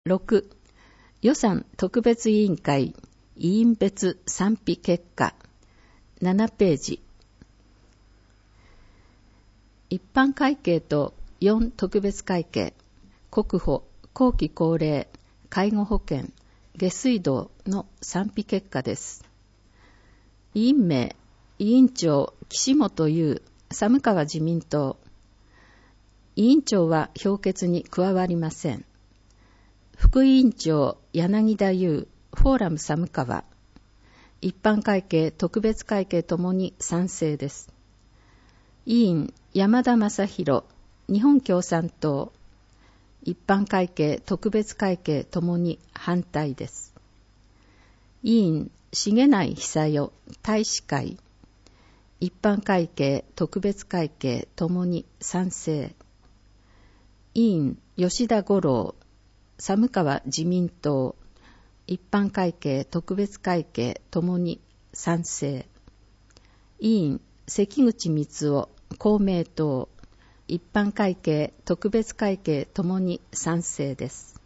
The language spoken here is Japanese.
6. 予算特別委員会委員別賛否結果7ページ。一般会計と4特別会計、国保、後期高齢、介護保険、下水道の賛否結果です。委員名、委員長、岸本優、寒川自民党。委員長は評決に加わりません。副委員長、柳田優、フォーラム寒川。一般会計、特別会計ともに賛成です。委員、山田正宏、日本共産党。一般会計、特別会計ともに反対です。委員、重内久代、大使会。一般会計、特別会計ともに賛成。委員、吉田五郎、寒川自民党。一般会計、特別会計ともに賛成。委員、関口光夫、公明党。一般会計、特別会計ともに賛成です。